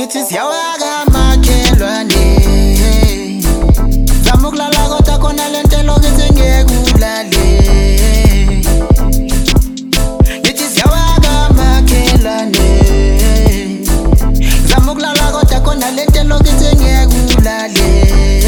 Ngithi siyawaka makhelwane, zama ukulala kodwa khona lento elokithi ngeke ulale. Ngithi siyawaka makhelwane, zama ukulala kodwa khona lento elokithi ngeke ulale.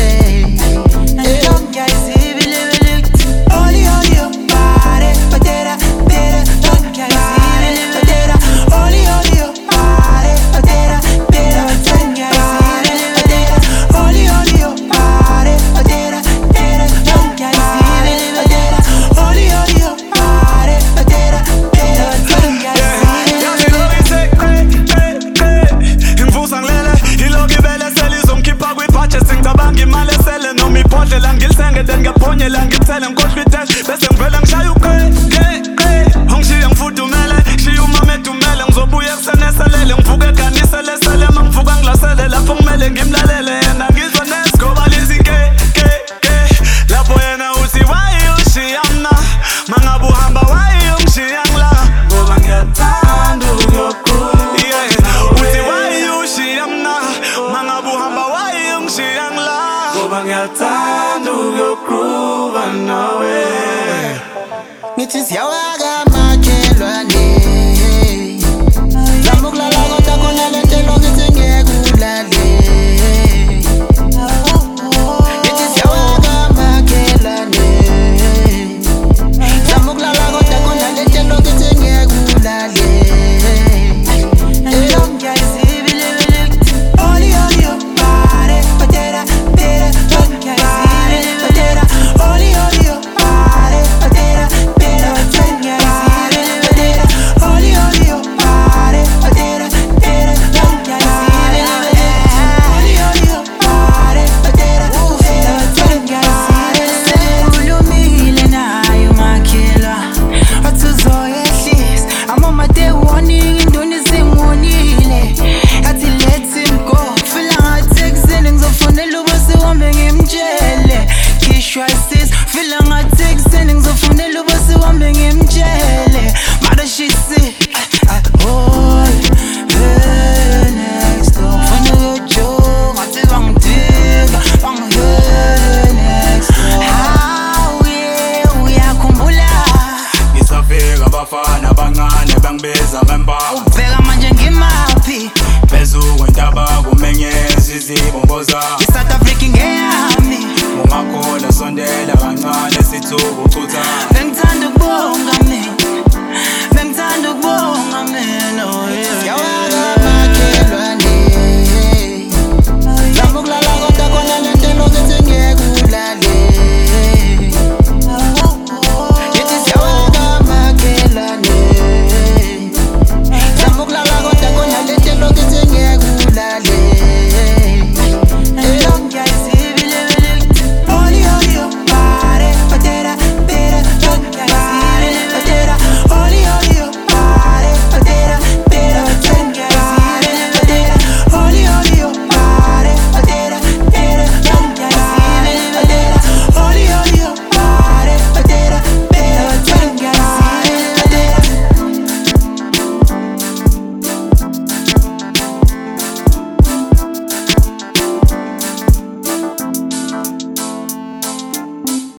Ngiyaponyela ngithele ngikhohlwa itest bese ngivela ngishaya ungishiye ngifudumele shiya umama edumele ngizobuya kuseneselele ngivuke eganisele mangivuka ngilasele lapho kumele ngimlalele yena ngizwa nezigoba lezi lapho yena uthi why ushiya mna mangabe uhamba why ungishiya ngila ngoba ngiyathanda ukuyokhuluma uthi why ushiya mna mangabe uhamba why ungishiya ngila ngoba ngiyathanda ukuyokhuluma nawe. Ngithi siyawaka makhelwane, zama ukulala kodwa khona lento elokithi ngeke ulale. Ngithi siyawaka makhelwane, zama ukulala kodwa khona lento elokithi ngeke ulale. Feel like texting ngizofunela ubose wami ngimtshele mara she say oh hey next door funa uyojoga ngathi bangidika hey next door how yeah uyakhumbula ngisafika abafana abancane bangibiza ngempawu ubheka manje ngimaphi phezulu kwentaba kumenyeza izibombo zami i-South Africa ngeyami ungakhola sondela kancane sithukuthutha